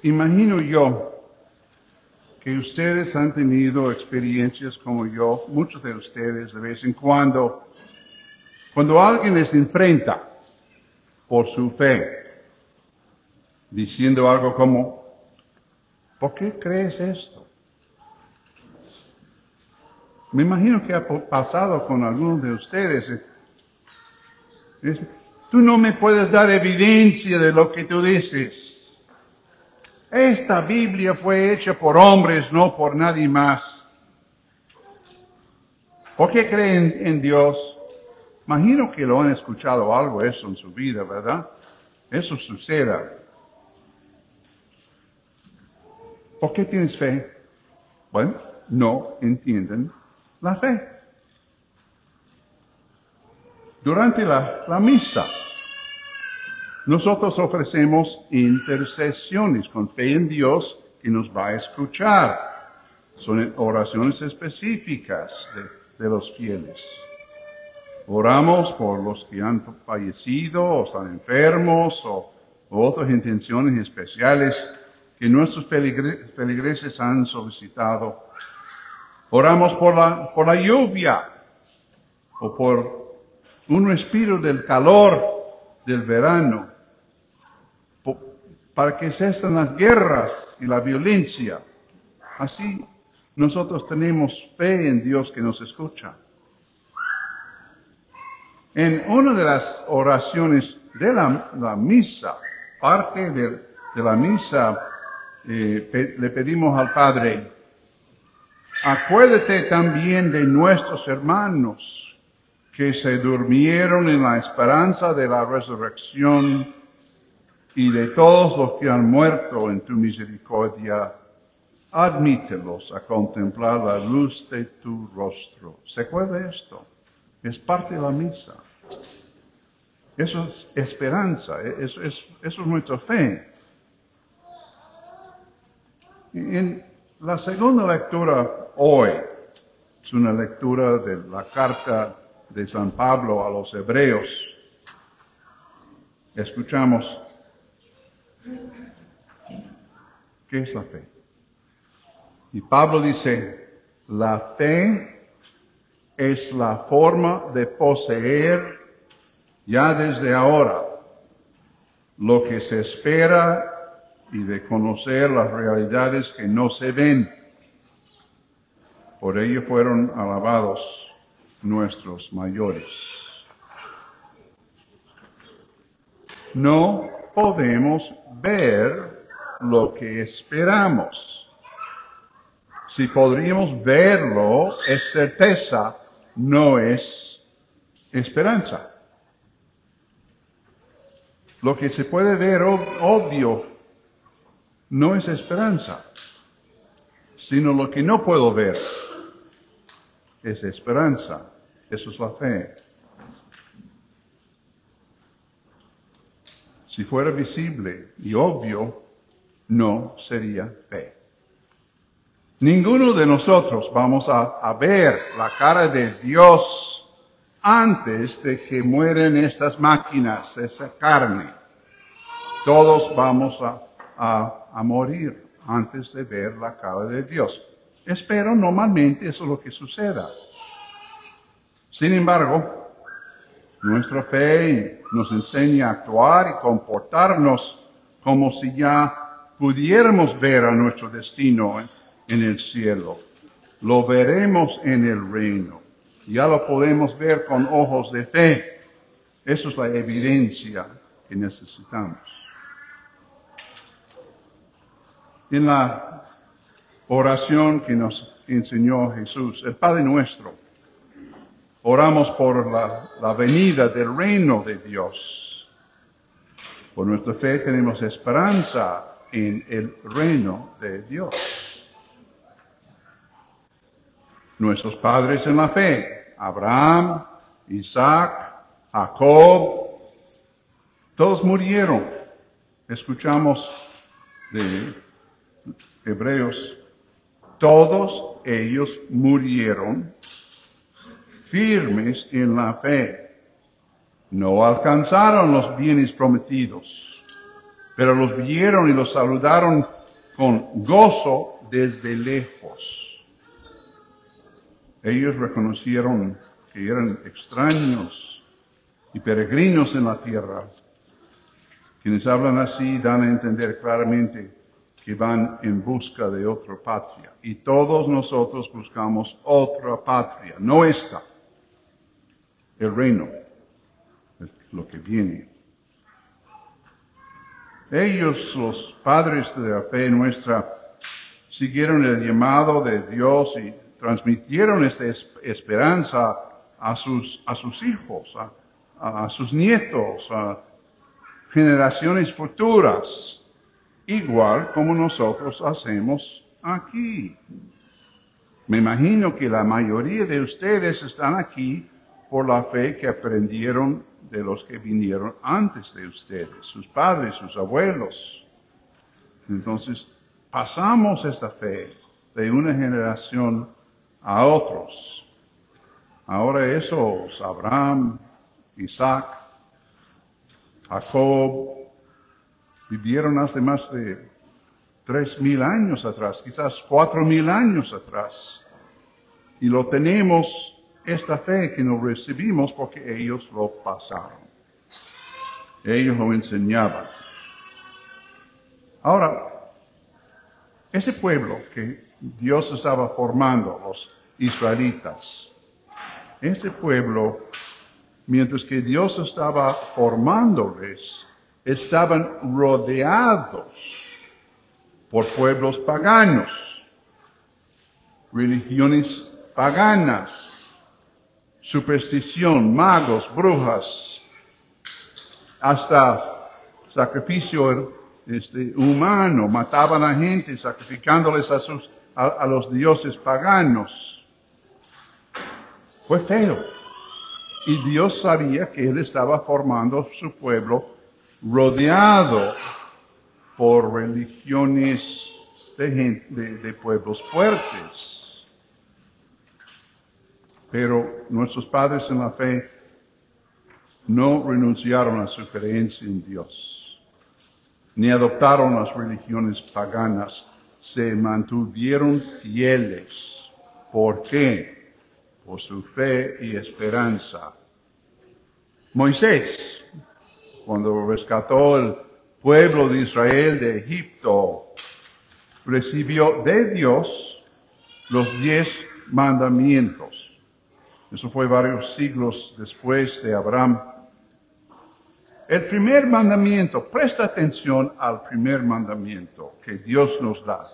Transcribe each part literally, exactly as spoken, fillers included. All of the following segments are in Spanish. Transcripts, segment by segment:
Imagino yo que ustedes han tenido experiencias como yo, muchos de ustedes de vez en cuando, cuando alguien les enfrenta por su fe, diciendo algo como, ¿por qué crees esto? Me imagino que ha pasado con algunos de ustedes. Es, tú no me puedes dar evidencia de lo que tú dices. Esta Biblia fue hecha por hombres, no por nadie más. ¿Por qué creen en Dios? Imagino que lo han escuchado algo eso en su vida, ¿verdad? Eso suceda. ¿Por qué tienes fe? Bueno, no entienden la fe. Durante la, la misa, nosotros ofrecemos intercesiones con fe en Dios que nos va a escuchar. Son oraciones específicas de, de los fieles. Oramos por los que han fallecido o están enfermos o, o otras intenciones especiales que nuestros feligre, feligreses han solicitado. Oramos por la, por la lluvia o por un respiro del calor del verano, para que cesen las guerras y la violencia. Así nosotros tenemos fe en Dios que nos escucha. En una de las oraciones de la, la misa, parte de, de la misa, eh, pe, le pedimos al Padre, acuérdate también de nuestros hermanos que se durmieron en la esperanza de la resurrección y de todos los que han muerto en tu misericordia, admítelos a contemplar la luz de tu rostro. ¿Se acuerda esto? Es parte de la misa. Eso es esperanza, eso es, eso es nuestra fe. En la segunda lectura hoy, es una lectura de la carta de San Pablo a los Hebreos. Escuchamos, ¿qué es la fe? Y Pablo dice, la fe es la forma de poseer ya desde ahora lo que se espera y de conocer las realidades que no se ven. Por ello fueron alabados nuestros mayores. No podemos ver lo que esperamos. Si podríamos verlo, es certeza, no es esperanza. Lo que se puede ver obvio no es esperanza, sino lo que no puedo ver es esperanza. Eso es la fe. Si fuera visible y obvio, no sería fe. Ninguno de nosotros vamos a, a ver la cara de Dios antes de que mueren estas máquinas, esa carne. Todos vamos a, a, a morir antes de ver la cara de Dios. Espero normalmente eso es lo que suceda. Sin embargo, nuestra fe nos enseña a actuar y comportarnos como si ya pudiéramos ver a nuestro destino en el cielo. Lo veremos en el reino. Ya lo podemos ver con ojos de fe. Eso es la evidencia que necesitamos. En la oración que nos enseñó Jesús, el Padre Nuestro, oramos por la, la venida del reino de Dios. Por nuestra fe tenemos esperanza en el reino de Dios. Nuestros padres en la fe, Abraham, Isaac, Jacob, todos murieron. Escuchamos de Hebreos, todos ellos murieron firmes en la fe. No alcanzaron los bienes prometidos, pero los vieron y los saludaron con gozo desde lejos. Ellos reconocieron que eran extraños y peregrinos en la tierra. Quienes hablan así dan a entender claramente que van en busca de otra patria. Y todos nosotros buscamos otra patria, no esta, el reino, lo que viene. Ellos, los padres de la fe nuestra, siguieron el llamado de Dios y transmitieron esta esperanza a sus, a sus hijos, a, a sus nietos, a generaciones futuras. Igual como nosotros hacemos aquí. Me imagino que la mayoría de ustedes están aquí por la fe que aprendieron de los que vinieron antes de ustedes, sus padres, sus abuelos. Entonces, pasamos esta fe de una generación a otros. Ahora esos, Abraham, Isaac, Jacob, vivieron hace más de tres mil años atrás, quizás cuatro mil años atrás. Y lo tenemos, esta fe que nos recibimos porque ellos lo pasaron. Ellos lo enseñaban. Ahora, ese pueblo que Dios estaba formando, los israelitas, ese pueblo, mientras que Dios estaba formándoles, estaban rodeados por pueblos paganos, religiones paganas, superstición, magos, brujas, hasta sacrificio este, humano, mataban a gente sacrificándoles a, sus, a, a los dioses paganos. Fue feo. Y Dios sabía que Él estaba formando su pueblo rodeado por religiones de, gente, de, de pueblos fuertes. Pero nuestros padres en la fe no renunciaron a su creencia en Dios, ni adoptaron las religiones paganas, se mantuvieron fieles. ¿Por qué? Por su fe y esperanza. Moisés, cuando rescató el pueblo de Israel de Egipto, recibió de Dios los diez mandamientos. Eso fue varios siglos después de Abraham. El primer mandamiento, presta atención al primer mandamiento que Dios nos da.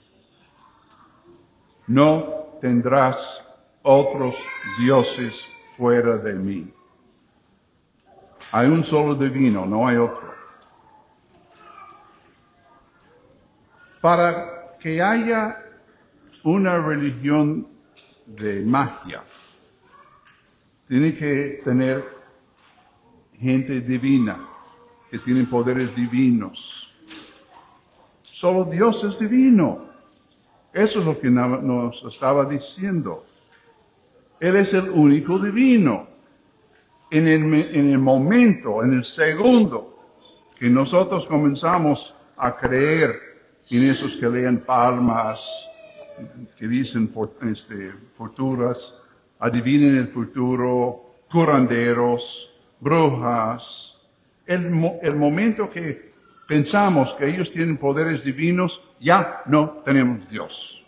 No tendrás otros dioses fuera de mí. Hay un solo divino, no hay otro. Para que haya una religión de magia, tiene que tener gente divina, que tienen poderes divinos. Solo Dios es divino. Eso es lo que nos estaba diciendo. Él es el único divino. En el, en el momento, en el segundo que nosotros comenzamos a creer en esos que leen palmas, que dicen este, futuras, adivinen el futuro, curanderos, brujas, el, el momento que pensamos que ellos tienen poderes divinos, ya no tenemos Dios.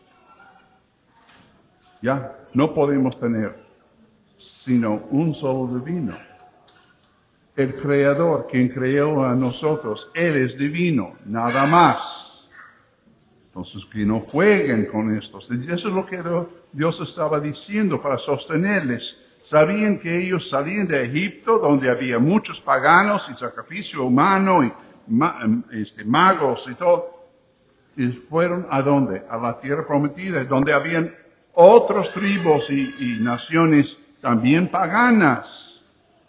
Ya no podemos tener sino un solo divino. El Creador, quien creó a nosotros, Él es divino, nada más. Entonces, que no jueguen con esto. Eso es lo que Dios estaba diciendo para sostenerles. Sabían que ellos salían de Egipto, donde había muchos paganos y sacrificio humano y este, magos y todo. Y fueron ¿a dónde? A la tierra prometida, donde habían otras tribus y, y naciones también paganas.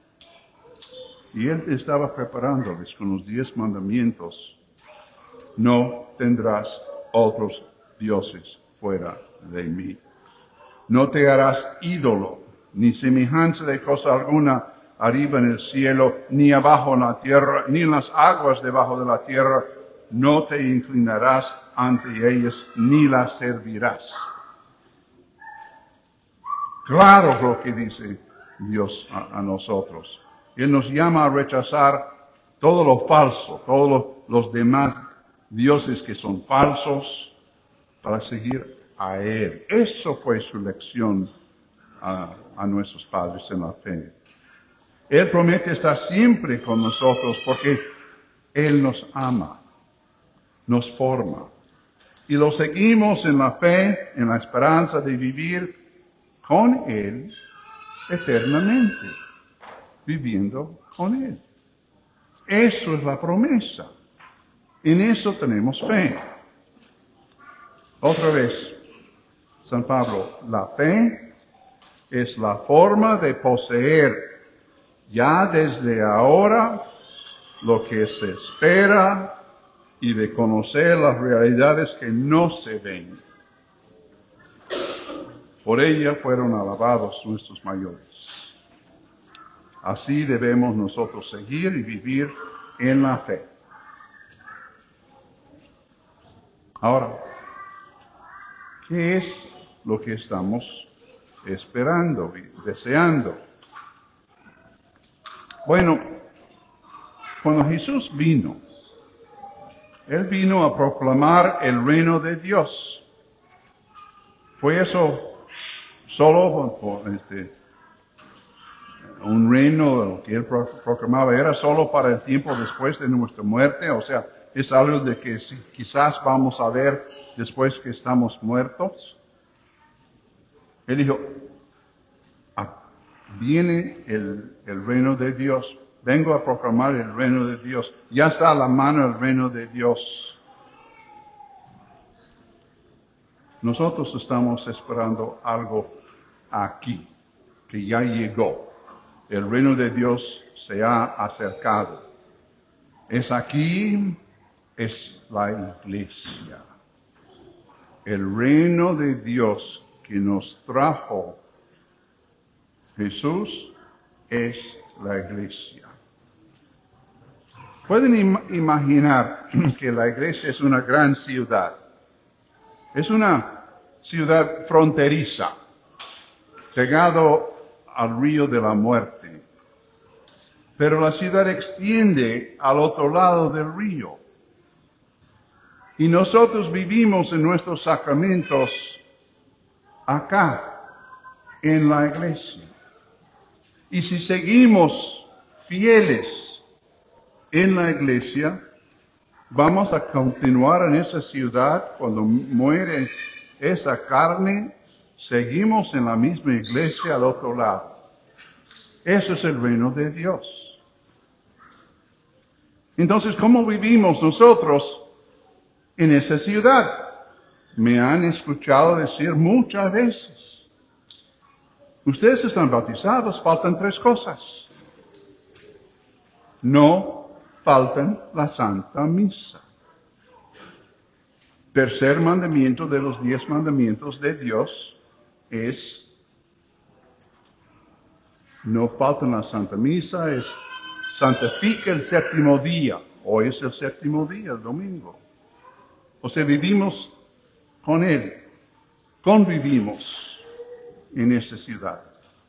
Y Él estaba preparándoles con los diez mandamientos. No tendrás otros dioses fuera de mí. No te harás ídolo, ni semejanza de cosa alguna arriba en el cielo, ni abajo en la tierra, ni en las aguas debajo de la tierra. No te inclinarás ante ellas, ni las servirás. Claro lo que dice Dios a, a nosotros. Él nos llama a rechazar todo lo falso, todos los, los demás dioses que son falsos, para seguir a Él. Eso fue su lección a, a nuestros padres en la fe. Él promete estar siempre con nosotros porque Él nos ama, nos forma. Y lo seguimos en la fe, en la esperanza de vivir con Él eternamente, viviendo con Él. Eso es la promesa. En eso tenemos fe. Otra vez, San Pablo, la fe es la forma de poseer ya desde ahora lo que se espera y de conocer las realidades que no se ven. Por ella fueron alabados nuestros mayores. Así debemos nosotros seguir y vivir en la fe. Ahora, ¿qué es lo que estamos esperando y deseando? Bueno, cuando Jesús vino, Él vino a proclamar el reino de Dios. ¿Fue eso solo por, por este, un reino que Él proclamaba? ¿Era solo para el tiempo después de nuestra muerte? O sea, ¿es algo de que quizás vamos a ver después que estamos muertos? Él dijo, ah, viene el, el reino de Dios. Vengo a proclamar el reino de Dios. Ya está a la mano el reino de Dios. Nosotros estamos esperando algo aquí, que ya llegó. El reino de Dios se ha acercado. Es aquí, es la iglesia. El reino de Dios que nos trajo Jesús es la iglesia. Pueden im- imaginar que la iglesia es una gran ciudad. Es una ciudad fronteriza, pegado al río de la muerte. Pero la ciudad extiende al otro lado del río. Y nosotros vivimos en nuestros sacramentos acá, en la iglesia. Y si seguimos fieles en la iglesia, vamos a continuar en esa ciudad cuando muere esa carne, seguimos en la misma iglesia al otro lado. Eso es el reino de Dios. Entonces, ¿cómo vivimos nosotros en esa ciudad? Me han escuchado decir muchas veces, ustedes están bautizados, faltan tres cosas. No faltan la Santa Misa. Tercer mandamiento de los diez mandamientos de Dios es, no faltan la Santa Misa, es santifica el séptimo día. Hoy es el séptimo día, el domingo. O sea, vivimos con Él, convivimos en esta ciudad.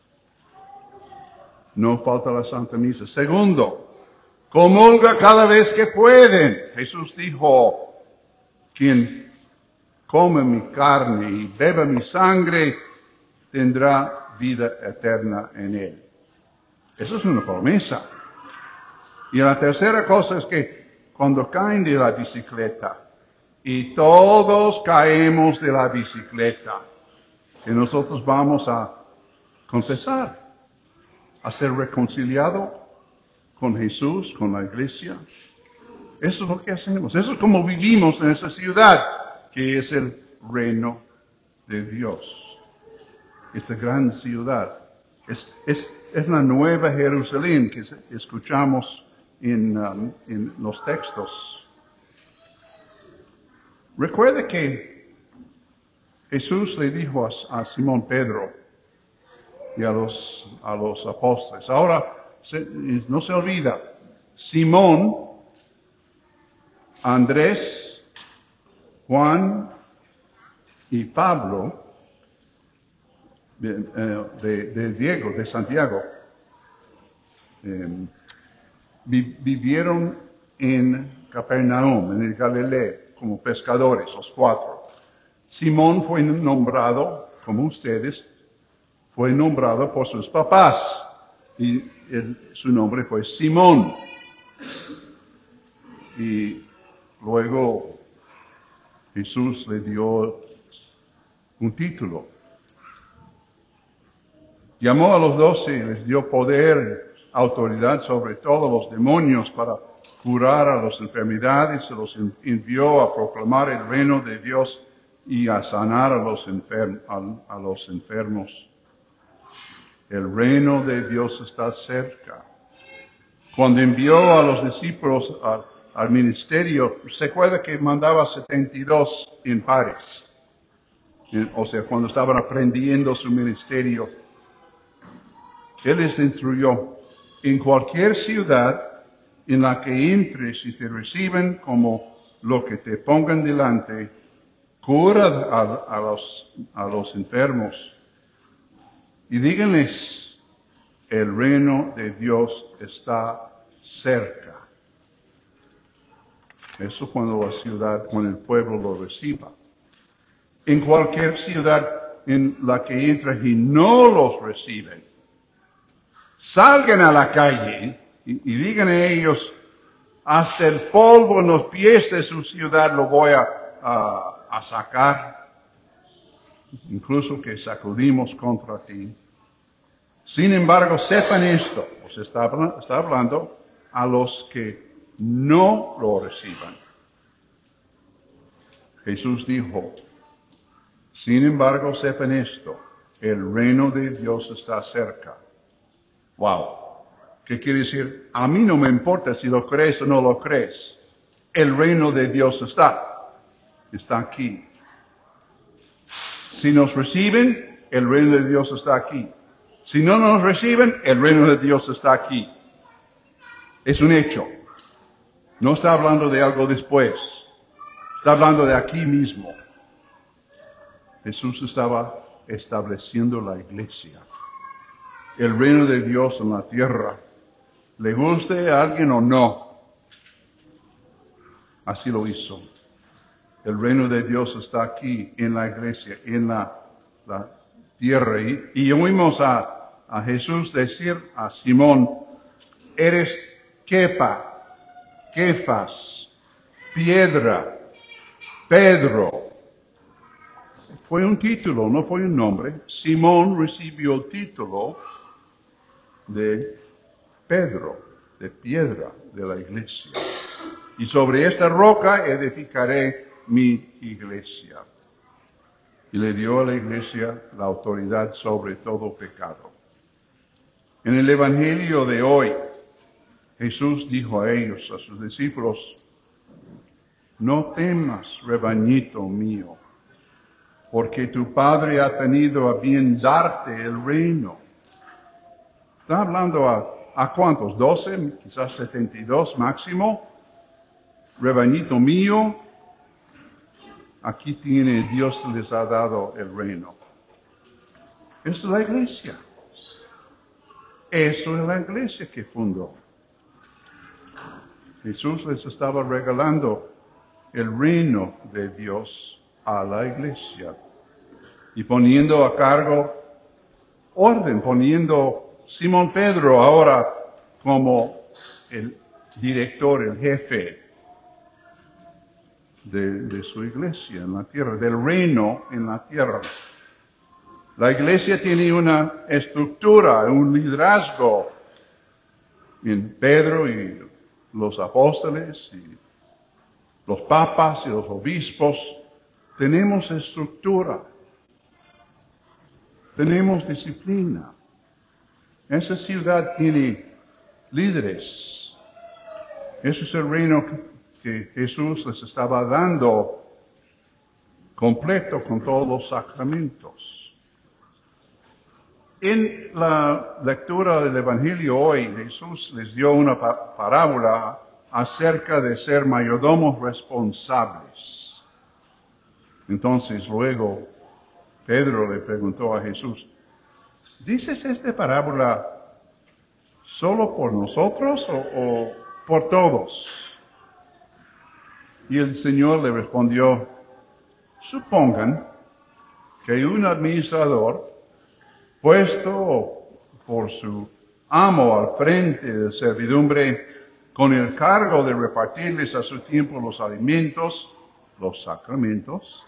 No falta la Santa Misa. Segundo, comulga cada vez que pueden. Jesús dijo, quien come mi carne y beba mi sangre, tendrá vida eterna en Él. Eso es una promesa. Y la tercera cosa es que cuando caen de la bicicleta, y todos caemos de la bicicleta, que nosotros vamos a confesar, a ser reconciliado con Jesús, con la iglesia. Eso es lo que hacemos. Eso es como vivimos en esa ciudad, que es el reino de Dios. Esta gran ciudad. Es, es, es la nueva Jerusalén que escuchamos en, um, en los textos. Recuerde que Jesús le dijo a, a Simón Pedro y a los, a los apóstoles, ahora se, no se olvida, Simón, Andrés, Juan y Pablo, de, de, de Diego, de Santiago, eh, vi, vivieron en Capernaum, en el Galilea, como pescadores, los cuatro. Simón fue nombrado, como ustedes, fue nombrado por sus papás, y el, su nombre fue Simón. Y luego Jesús le dio un título. Llamó a los doce y les dio poder, autoridad sobre todos los demonios para curar a las enfermedades, se los envió a proclamar el reino de Dios y a sanar a los, enferm a, a los enfermos. El reino de Dios está cerca. Cuando envió a los discípulos a, al ministerio, se acuerda que mandaba setenta y dos en pares. O sea, cuando estaban aprendiendo su ministerio, Él les instruyó, en cualquier ciudad en la que entres y te reciben como lo que te pongan delante, cura a, a, los, a los enfermos y díganles, el reino de Dios está cerca. Eso cuando la ciudad, cuando el pueblo lo reciba. En cualquier ciudad en la que entras y no los reciben, salgan a la calle y, y digan a ellos, hasta el polvo en los pies de su ciudad lo voy a, a, a sacar, incluso que sacudimos contra ti. Sin embargo, sepan esto, os está, está hablando a los que no lo reciban. Jesús dijo, sin embargo, sepan esto, el reino de Dios está cerca. Wow. ¿Qué quiere decir? A mí no me importa si lo crees o no lo crees. El reino de Dios está. Está aquí. Si nos reciben, el reino de Dios está aquí. Si no nos reciben, el reino de Dios está aquí. Es un hecho. No está hablando de algo después. Está hablando de aquí mismo. Jesús estaba estableciendo la iglesia. El reino de Dios en la tierra. Le guste a alguien o no. Así lo hizo. El reino de Dios está aquí en la iglesia, en la, la tierra. Y, y oímos a, a Jesús decir a Simón, eres Kepa, Kefas, piedra, Pedro. Fue un título, no fue un nombre. Simón recibió el título de Pedro, de piedra de la iglesia. Y sobre esta roca edificaré mi iglesia. Y le dio a la iglesia la autoridad sobre todo pecado. En el Evangelio de hoy, Jesús dijo a ellos, a sus discípulos, no temas, rebañito mío, porque tu Padre ha tenido a bien darte el reino. Está hablando a, ¿a cuántos? ¿Doce? Quizás setenta y dos máximo. Rebañito mío, aquí tiene, Dios les ha dado el reino. Esa es la iglesia. Eso es la iglesia que fundó. Jesús les estaba regalando el reino de Dios a la iglesia y poniendo a cargo orden, poniendo Simón Pedro ahora como el director, el jefe de, de su iglesia en la tierra, del reino en la tierra. La iglesia tiene una estructura, un liderazgo en Pedro y los apóstoles y los papas y los obispos. Tenemos estructura. Tenemos disciplina. Esa ciudad tiene líderes. Ese es el reino que Jesús les estaba dando completo con todos los sacramentos. En la lectura del Evangelio hoy, Jesús les dio una parábola acerca de ser mayordomos responsables. Entonces luego Pedro le preguntó a Jesús, ¿dices esta parábola solo por nosotros o, o por todos? Y el Señor le respondió, supongan que un administrador puesto por su amo al frente de servidumbre con el cargo de repartirles a su tiempo los alimentos, los sacramentos,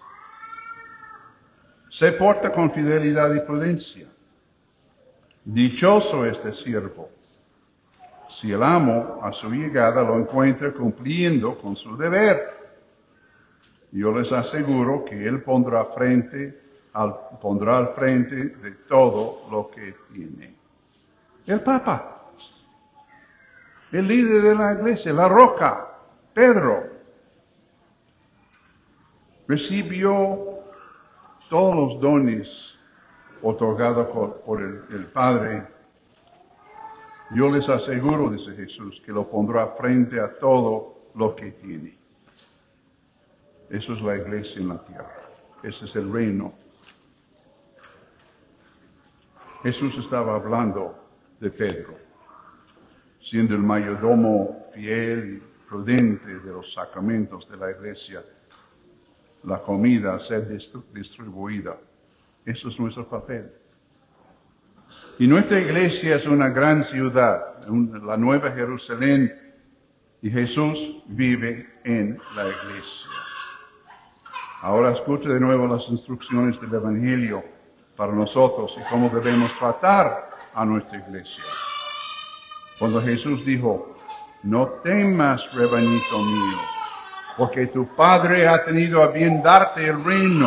se porta con fidelidad y prudencia. Dichoso este siervo, si el amo a su llegada lo encuentra cumpliendo con su deber. Yo les aseguro que él pondrá frente al, pondrá al frente de todo lo que tiene. El Papa, el líder de la iglesia, la roca, Pedro, recibió todos los dones otorgados por, por el, el Padre. Yo les aseguro, dice Jesús, que lo pondrá frente a todo lo que tiene. Eso es la iglesia en la tierra. Ese es el reino. Jesús estaba hablando de Pedro, siendo el mayordomo fiel y prudente de los sacramentos de la iglesia, la comida a ser distribuida. Eso es nuestro papel. Y nuestra iglesia es una gran ciudad, la Nueva Jerusalén, y Jesús vive en la iglesia. Ahora escuche de nuevo las instrucciones del Evangelio para nosotros y cómo debemos tratar a nuestra iglesia. Cuando Jesús dijo, no temas, rebañito mío, porque tu Padre ha tenido a bien darte el reino.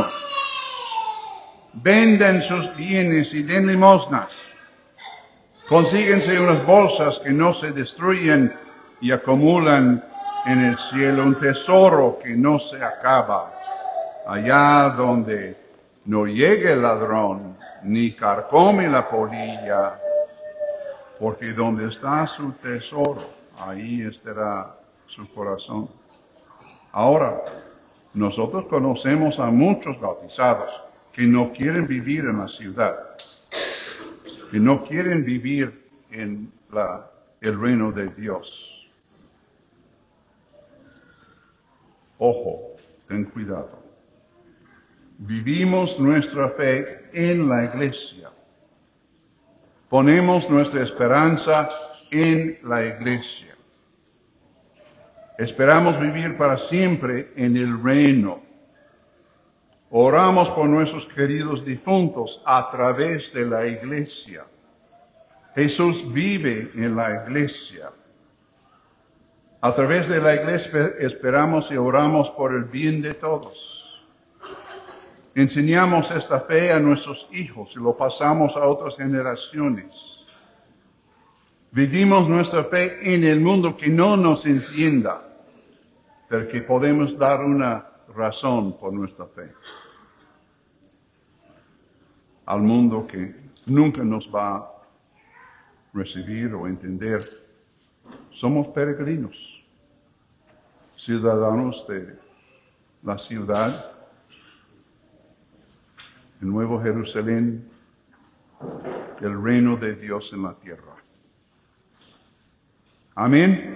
Vendan sus bienes y den limosnas. Consíguense unas bolsas que no se destruyen y acumulan en el cielo un tesoro que no se acaba, allá donde no llegue el ladrón ni carcome la polilla, porque donde está su tesoro, ahí estará su corazón. Ahora, nosotros conocemos a muchos bautizados que no quieren vivir en la ciudad, que no quieren vivir en la, el reino de Dios. Ojo, ten cuidado. Vivimos nuestra fe en la iglesia. Ponemos nuestra esperanza en la iglesia. Esperamos vivir para siempre en el reino. Oramos por nuestros queridos difuntos a través de la iglesia. Jesús vive en la iglesia. A través de la iglesia esperamos y oramos por el bien de todos. Enseñamos esta fe a nuestros hijos y lo pasamos a otras generaciones. Vivimos nuestra fe en el mundo que no nos entienda, pero que podemos dar una razón por nuestra fe. Al mundo que nunca nos va a recibir o entender. Somos peregrinos, ciudadanos de la ciudad, el Nuevo Jerusalén, el reino de Dios en la tierra. Amén.